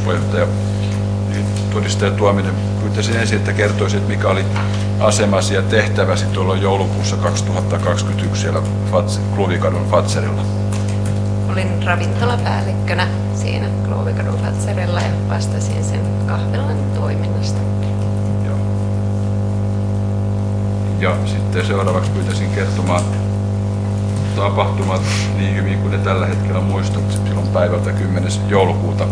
hallituspuheenjohtaja, niin todistaja Tuominen, pyytäisin ensin, että kertoisit, että mikä oli asemasi ja tehtäväsi tuolloin joulukuussa 2021 siellä Kluvikadun Fatzerilla. Olin ravintolapäällikkönä siinä Kluvikadun Fatzerilla ja vastasin sen kahvilan toiminnasta. Joo. Ja sitten seuraavaksi pyytäisin kertomaan tapahtumat niin hyvin kuin ne tällä hetkellä muistut silloin päivältä 10. joulukuuta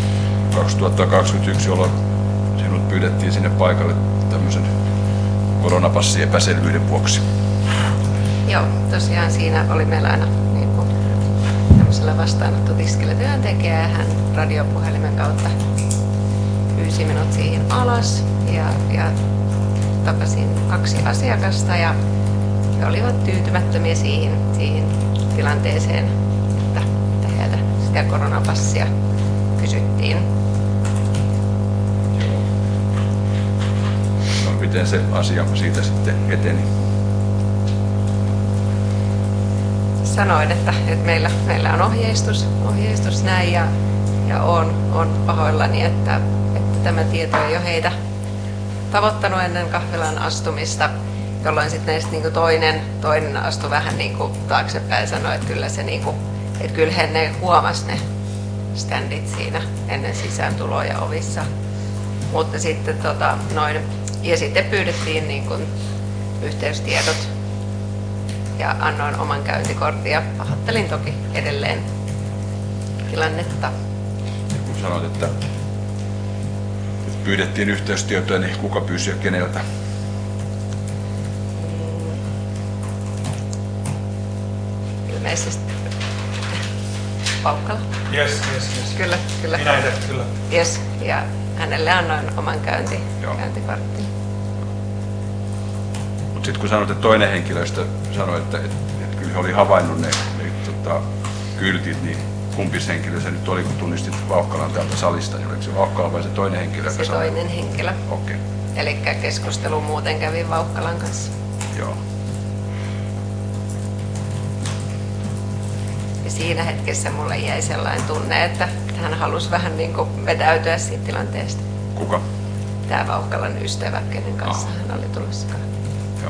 2021, jolloin sinut pyydettiin sinne paikalle tämmöisen koronapassiepäselvyyden vuoksi. Joo, tosiaan siinä oli meillä aina niin kuin tämmöisellä vastaanottotiskillä työntekijä ja hän radiopuhelimen kautta pyysi minut siihen alas ja tapasin 2 asiakasta ja he olivat tyytymättömiä siihen tilanteeseen, että heiltä sitä koronapassia kysyttiin. No, miten se asia siitä sitten eteni? Sanoin, että meillä on ohjeistus näin ja on pahoillani, että tämä tieto ei ole heitä tavoittanut ennen kahvilaan astumista, jolloin sitten näistä niinku toinen astui vähän niinku taaksepäin ja sanoi, että kyllä se niinku, että kyllähän ne huomasi ne standit siinä ennen sisääntuloa ja ovissa. Mutta sitten ja sitten pyydettiin niinku yhteystiedot ja annoin oman käyntikortin ja pahoittelin toki edelleen tilannetta. Ja kun sanoit, että pyydettiin yhteystietoja, niin kuka pyysi ja keneltä? Ilmeisesti Paukkala. Yes. Kyllä. Minä itse, kyllä. Yes. Ja hänelle annoin oman käyntikortin. Mutta sitten kun sanoit, että toinen henkilöistä sanoi, että kyllä he oli havainnut ne kyltit, niin kumpis henkilö se nyt oli, kun tunnistit Vauhkalan täältä salista, niin oliko se Vauhkala vai se toinen henkilö? Se toinen henkilö. Okei. Eli keskustelu muuten kävin Vauhkalan kanssa. Joo. Ja siinä hetkessä mulle jäi sellainen tunne, että hän halusi vähän niin kuin vetäytyä siitä tilanteesta. Kuka? Tämä Vauhkalan ystävä, kenen kanssa hän oli tulossa kahviin. Joo.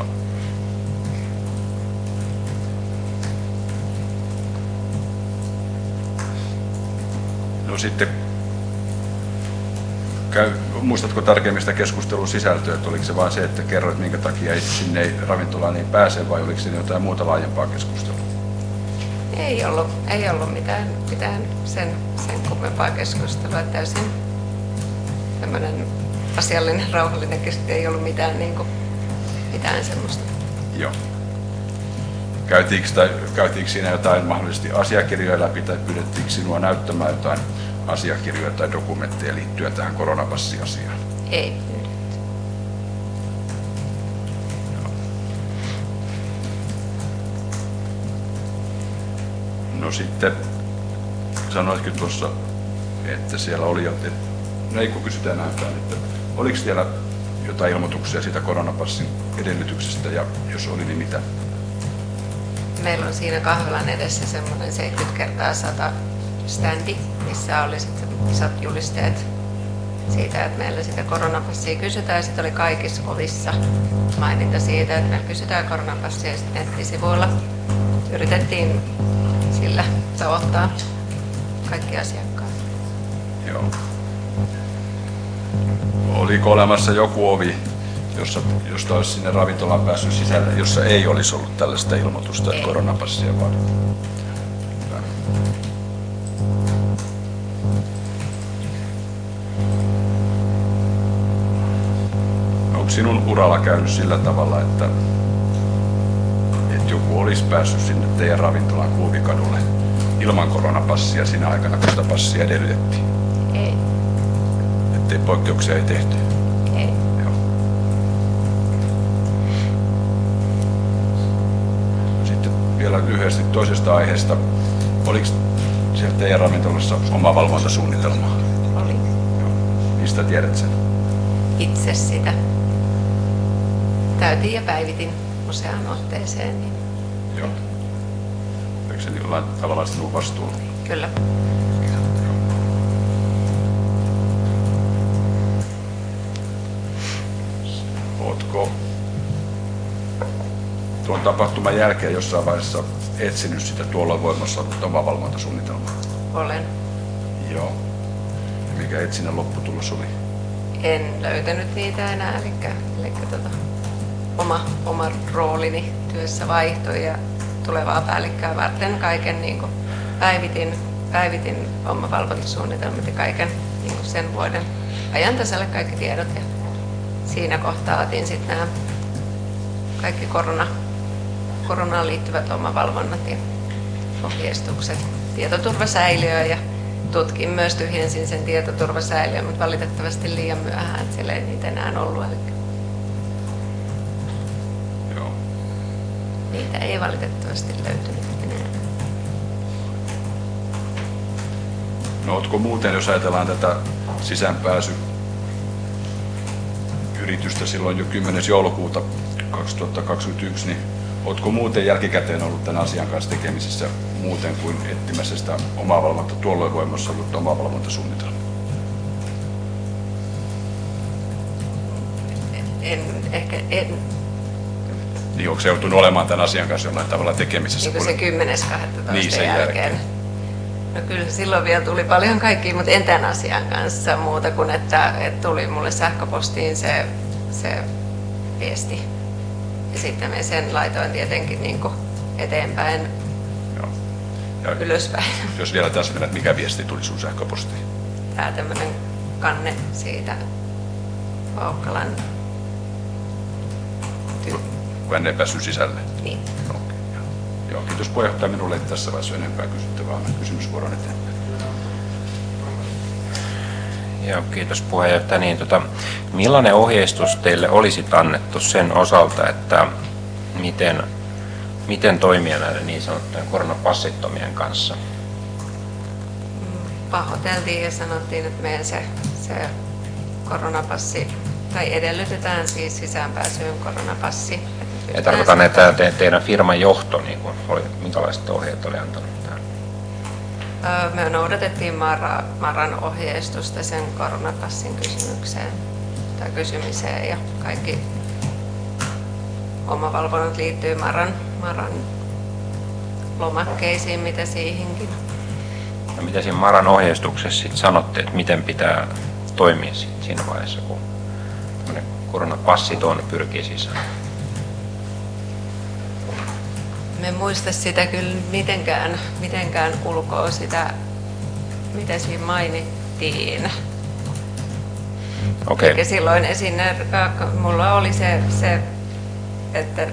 No sitten, muistatko tarkemmin sitä keskustelun sisältöä, että oliko se vain se, että kerroit minkä takia sinne ravintolaan ei pääse, vai oliko siinä jotain muuta laajempaa keskustelua? Ei ollut mitään sen kummempaa keskustelua, täysin tämmöinen asiallinen, rauhallinen keskustelu, ei ollut mitään semmoista. Joo. Käytiinkö siinä jotain mahdollisesti asiakirjoja läpi tai pyydettiinkö sinua näyttämään jotain asiakirjoja tai dokumentteja liittyen tähän koronapassiasiaan? Ei. No sitten sanoitkin tuossa, että siellä oli, no ei kun kysytään näyttää, että oliko siellä jotain ilmoituksia siitä koronapassin edellytyksestä ja jos oli, niin mitä? Meillä on siinä kahvilan edessä semmoinen 70x100 standi, missä oli sitten isot julisteet siitä, että meillä sitä koronapassia kysytään. Sitten oli kaikissa ovissa maininta siitä, että me kysytään koronapassia ja sitten nettisivuilla yritettiin sillä tavoittaa kaikki asiakkaat. Joo. Oliko olemassa joku ovi, josta olisi sinne ravintolaan päässyt sisälle, jossa ei olisi ollut tällaista ilmoitusta, että koronapassia vaan? Onko sinun uralla käynyt sillä tavalla, että joku olisi päässyt sinne teidän ravintolaan Kluvikadulle ilman koronapassia siinä aikana, kun sitä passia edellytettiin? Ei. Ettei poikkeuksia ei tehty? Ei. Joo. Sitten vielä lyhyesti toisesta aiheesta. Oliko siellä teidän ravintolassa oma valvontasuunnitelma? Oli. Joo. Mistä tiedät sen? Itse sitä täytin ja päivitin useaan otteeseen. Niin Joo. Oliko se jollain tavalla sinun vastuulla? kyllä. tuon tapahtuman jälkeen jossain vaiheessa etsinyt sitä tuolla voimassa ollut omavalvontasuunnitelmaa? Olen. Joo. Ja mikä etsinnän lopputulos oli? En löytänyt niitä enää, eli oma roolini työssä vaihtoi ja tulevaa päällikköä varten kaiken niin kuin päivitin omavalvontasuunnitelmat ja kaiken niin kuin sen vuoden ajan tasalle kaikki tiedot. Ja siinä kohtaa otin sitten nämä kaikki koronaan liittyvät omavalvonnat ja ohjeistukset tietoturvasäiliöön ja tutkin myös, tyhjensin sen tietoturvasäiliön, mutta valitettavasti liian myöhään, että siellä ei niitä enää ollut. Eli Joo. Niitä ei valitettavasti löytynyt enää. No ootko muuten, jos ajatellaan tätä sisäänpääsy-yritystä silloin jo 10. joulukuuta 2021, niin ootko muuten jälkikäteen ollut tämän asian kanssa tekemisissä muuten kuin etsimässä sitä tuolloin voimassa ollut omavalvontasuunnitelmaa? En. Niin onko se joutunut olemaan tämän asian kanssa jollain tavalla tekemisissä? Niin kuin se 10.12. Niin, sen jälkeen. No kyllä silloin vielä tuli paljon kaikkia, mutta en tämän asian kanssa muuta kuin, että tuli mulle sähköpostiin se viesti. Ja sitten me sen laitoin tietenkin niin kuin eteenpäin. Joo. Ja ylöspäin. Jos vielä täsmennät, että mikä viesti tuli sun sähköpostiin? Tää tämmönen kanne siitä Vaukkalan kun en päässyt sisälle. Niin. Okay, joo, kiitos puheenjohtaja. Minulle ei tässä vaiheessa enempää kysyttävää. Annan kysymysvuoron eteenpäin. Joo, kiitos puheenjohtaja. Niin, millainen ohjeistus teille olisi annettu sen osalta, että miten toimia näiden niin sanottujen koronapassittomien kanssa? Pahoiteltiin ja sanottiin, että meidän se koronapassi, tai edellytetään siis sisäänpääsyyn koronapassi. Ja tarkoitan, että teidän firman johto, niin minkälaiset ohjeet oli antanut tähän? Me noudatettiin Maran ohjeistusta sen koronapassin kysymiseen ja kaikki omavalvonnat liittyy Maran lomakkeisiin, mitä siihenkin. No, mitä siinä Maran ohjeistuksessa sitten sanotte, että miten pitää toimia siinä vaiheessa, kun koronapassiton pyrkii sisään? Me muista sitä kyllä mitenkään ulkoa sitä, mitä siinä mainittiin. Okay. Eikä silloin mulla oli se että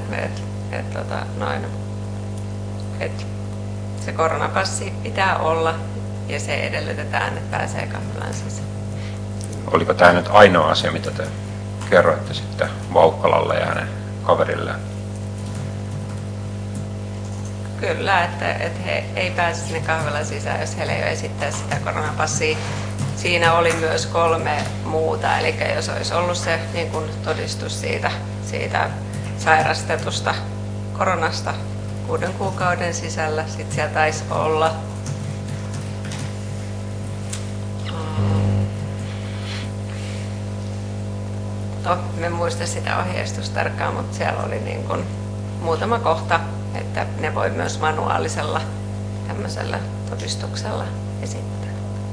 se koronapassi pitää olla ja se edellytetään, että pääsee kahvilaan sisään. Oliko tämä nyt ainoa asia, mitä te kerroitte sitten Vaukkalalle ja hänen kaverilleen? Kyllä, että he ei pääse sinne kahvilaan sisään, jos heillä ei ole esittää sitä koronapassia. Siinä oli myös 3 muuta, eli jos olisi ollut se niin kuin todistus siitä sairastetusta koronasta 6 kuukauden sisällä, sitten siellä taisi olla me muista sitä ohjeistusta tarkkaan, mutta siellä oli niin kuin muutama kohta, että ne voi myös manuaalisella tämmöisellä todistuksella esittää.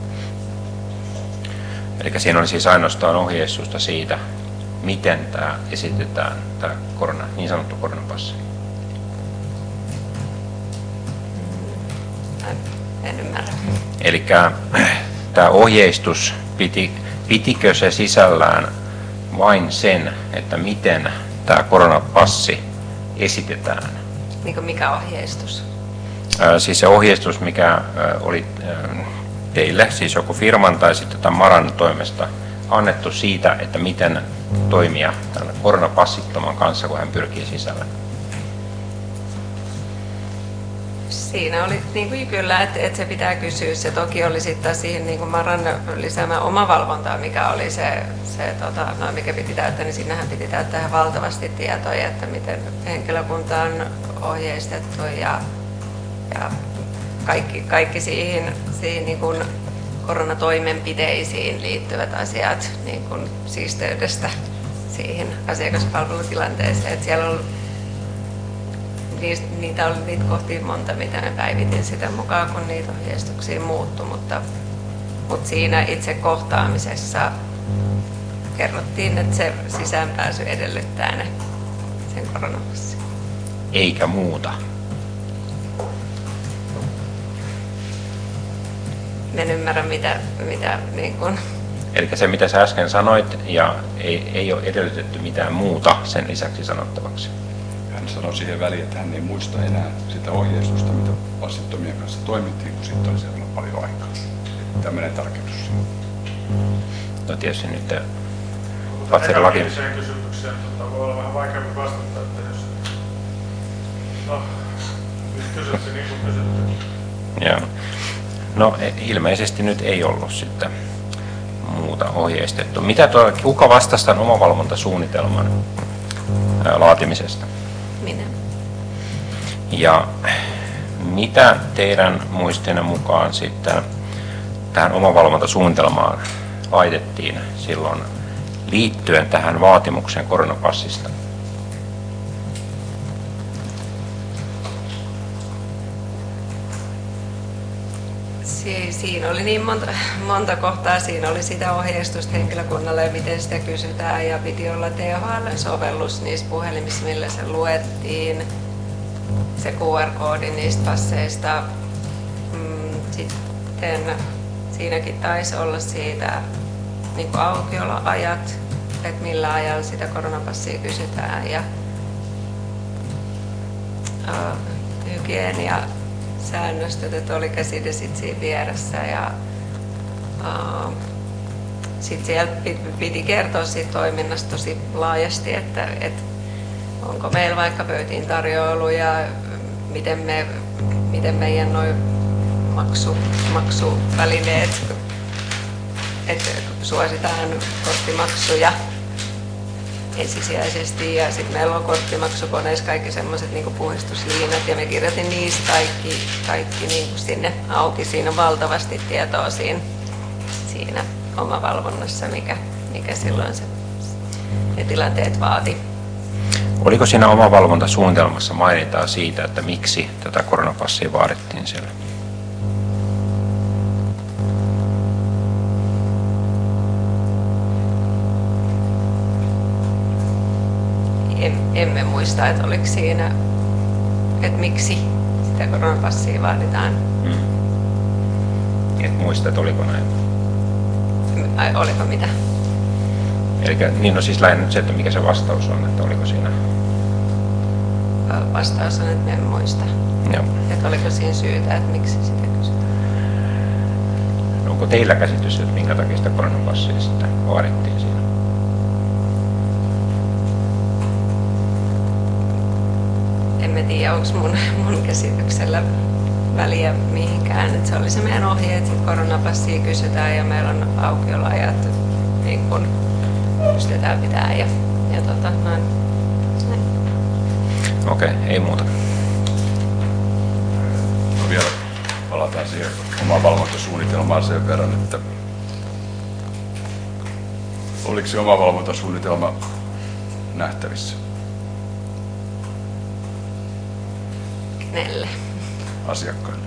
Eli siinä oli siis ainoastaan ohjeistusta siitä, miten tämä esitetään, tämä niin sanottu koronapassi. En ymmärrä. Eli tämä ohjeistus, pitikö se sisällään vain sen, että miten tämä koronapassi esitetään? Niin kuin mikä ohjeistus? Siis se ohjeistus, mikä oli teille, siis joko firman tai sitten tämän Maran toimesta annettu siitä, että miten toimia tämän koronapassittoman kanssa, kun hän pyrkii sisälle. Siinä oli niin kuin kyllä, että se pitää kysyä. Se toki oli sitten siihen niin kuin Maran lisäämään omavalvontaa, mikä oli mikä piti täyttää, niin sinnehän piti täyttää valtavasti tietoja, että miten henkilökunta on ohjeistettu ja kaikki siihen niin kuin koronatoimenpiteisiin liittyvät asiat niin kuin siisteydestä siihen asiakaspalvelutilanteeseen. Että siellä on niitä oli niitä kohtia monta, mitä me päivitin sitä mukaan, kun niitä ohjeistuksia muuttui, mutta siinä itse kohtaamisessa kerrottiin, että se sisäänpääsy edellyttää sen koronapassin. Eikä muuta. En ymmärrä, mitä niin kun... Eli se, mitä sä äsken sanoit, ja ei ole edellytetty mitään muuta sen lisäksi sanottavaksi. Hän sanoi siihen väliin, että hän ei muista enää sitä ohjeistusta, mitä passittomien kanssa toimittiin, kun siitä oli siellä paljon aikaa. Tämmöinen tarkennus. No tietysti nyt Patserilaki. Negatiiviseen kysymykseen voi olla vähän vaikeampi vastata, että jos... No, nyt kysytte niin kuin kysytte. Joo. No ilmeisesti nyt ei ollut sitten muuta ohjeistettu. Kuka vastasi tämän omavalvontasuunnitelman laatimisesta? Minä. Ja mitä teidän muistinne mukaan sitten tähän omavalvontasuunnitelmaan laitettiin silloin liittyen tähän vaatimukseen koronapassista? Siinä oli niin monta kohtaa. Siinä oli sitä ohjeistusta henkilökunnalle ja miten sitä kysytään ja piti olla THL-sovellus niissä puhelimissa, millä se luettiin. Se QR-koodi niistä passeista. Sitten siinäkin taisi olla siitä niin kuin aukioloajat, että millä ajalla sitä koronapassia kysytään ja hygieniasäännöstöt, että oli käsidesit siinä vieressä ja sitten siellä piti kertoa siitä toiminnasta tosi laajasti, että onko meillä vaikka pöytiin tarjoilu ja miten meidän noi maksuvälineet, että suositaan korttimaksuja ensisijaisesti ja sitten meillä on korttimaksukoneissa kaikki semmoiset niin puhdistusliinat ja me kirjoitin niistä kaikki niin sinne auki. Siinä on valtavasti tietoa siinä omavalvonnassa, mikä silloin ne tilanteet vaati. Oliko siinä omavalvontasuunnitelmassa mainintaa siitä, että miksi tätä koronapassia vaadittiin siellä? Emme muista, että oliko siinä, että miksi sitä koronapassia vaaditaan. Et muista, että oliko näin? Ai, oliko mitä? Eli niin no siis lähinnä nyt se, että mikä se vastaus on, että oliko siinä? Vastaus on, että en muista. Joo. Että oliko siinä syytä, että miksi sitä kysytään? Onko teillä käsitys, että minkä takia sitä koronapassia sitten vaadittiin siinä? En tiedä, onko mun käsityksellä väliä mihinkään. Että se oli se meidän ohje, että koronapassia kysytään ja meillä on aukioloajat, niin kun pystytään pitämään ja noin. Okei, ei muuta. No vielä palataan siihen omaan valvontasuunnitelmaan sen verran, että oliko se oma valvontasuunnitelma nähtävissä? Kenelle? Asiakkaille.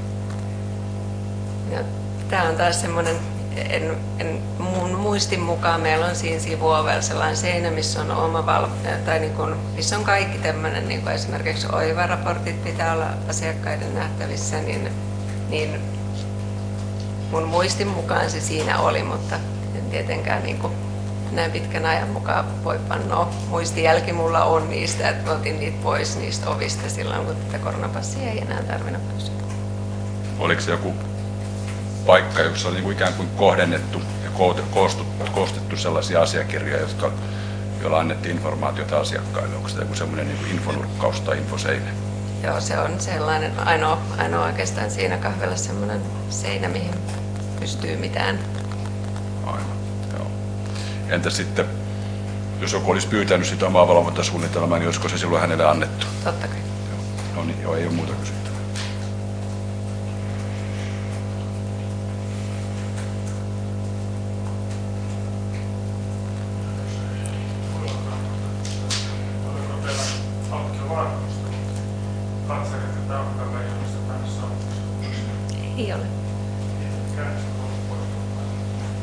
Tämä on taas semmoinen, mun muistin mukaan meillä on siinä sivuovella sellainen seinä, missä on tai niin kuin, missä on kaikki tämmöinen, niin kuin esimerkiksi OIVA-raportit pitää olla asiakkaiden nähtävissä, niin mun muistin mukaan se siinä oli, mutta en tietenkään niin kuin näin pitkän ajan mukaan voi panna. Muistijälki mulla on niistä, että otin niitä pois niistä ovista silloin, kun tätä koronapassia ei enää tarvinnut kysyä. Oliko se joku paikka, jossa oli ikään kuin kohdennettu ja koostettu sellaisia asiakirjoja, joilla annettiin informaatiota asiakkaille? Onko se joku semmoinen niin kuin infonurkkaus tai infoseinä? Joo, se on sellainen ainoa oikeastaan siinä kahvilassa semmoinen seinä, mihin pystyy mitään. Aivan, joo. Entä sitten, jos joku olisi pyytänyt sitä omaa valvontasuunnitelmaa, niin olisiko se silloin hänelle annettu? Totta kai. Joo, no niin, joo, ei ole muuta kysyttävää. päivän, jolla se tänne saapuu? Ei ole. Kiitos.